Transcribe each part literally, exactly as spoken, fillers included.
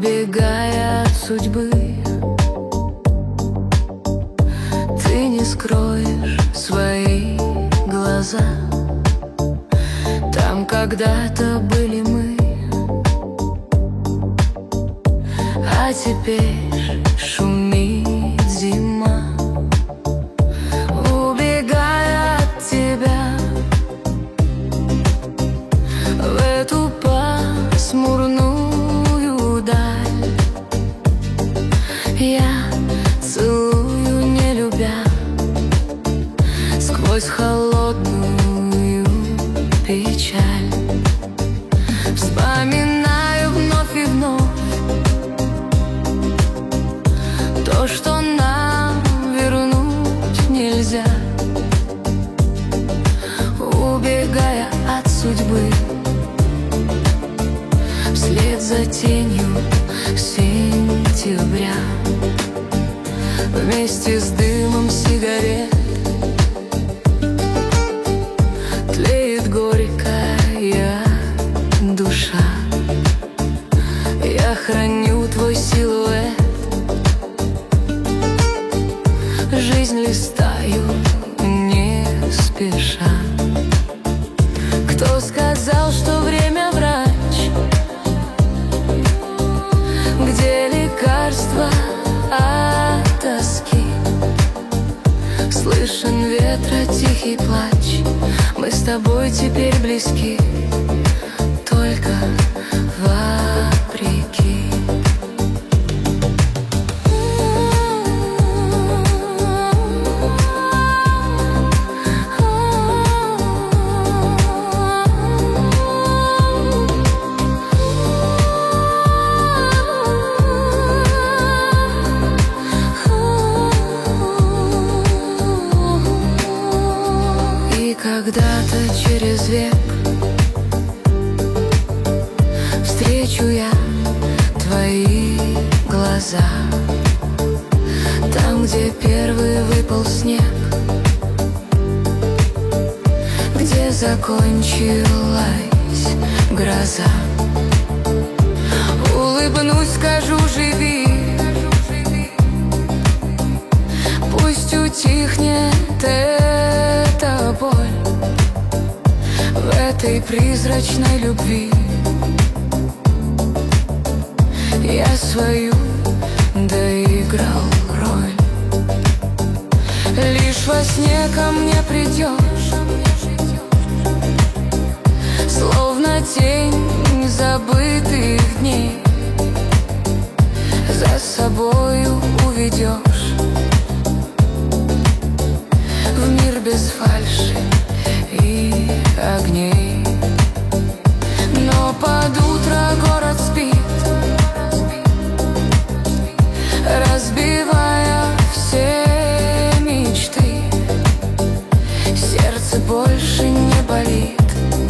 убегая от судьбы. Ты не скроешь свои глаза. Там когда-то были мы, а теперь шумит зима. Убегая от тебя в эту пасмурную даль, я целую, не любя, сквозь холодную печаль. Вспоминаю вновь и вновь то, что нам вернуть нельзя. Убегая от судьбы вслед за тенью сентября, вместе с дымом сигарет тлеет горькая душа. Я храню твой силуэт, жизнь листаю не спеша. Кто сказал, что время врач? Где лекарства от тоски? Слышен ветра тихий плач. Мы с тобой теперь близки, только вопреки. Когда-то через век встречу я твои глаза, там, где первый выпал снег, где закончилась гроза. Улыбнусь, скажу: живи, пусть утихнет эта боль в этой призрачной любви. Я свою доиграл роль. Лишь во сне ко мне придешь, словно тень забытых дней, за собою уведешь в мир без фальши и огней. Но под утро город спит, разбивая все мечты. Сердце больше не болит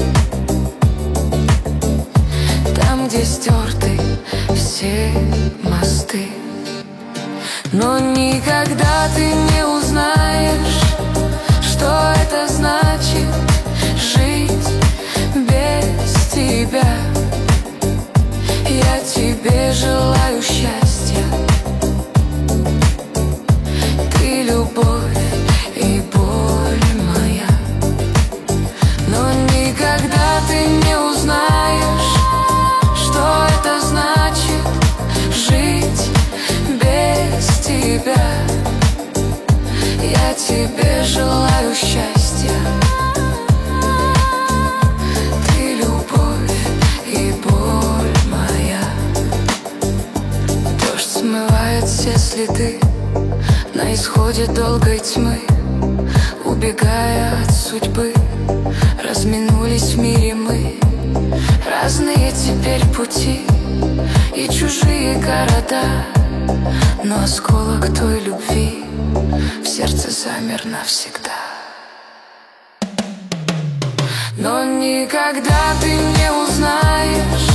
там, где стерты все мосты. Но никогда ты не узнаешь, что это значит жить без тебя. Я тебе желаю счастья, ты любовь и боль моя. Но никогда ты не узнаешь, что это значит жить без тебя. Я тебе желаю счастья, ты любовь и боль моя. Дождь смывает все следы на исходе долгой тьмы. Убегая от судьбы, разминулись в мире мы. Разные теперь пути и чужие города, но осколок той любви в сердце замер навсегда. Но никогда ты не узнаешь,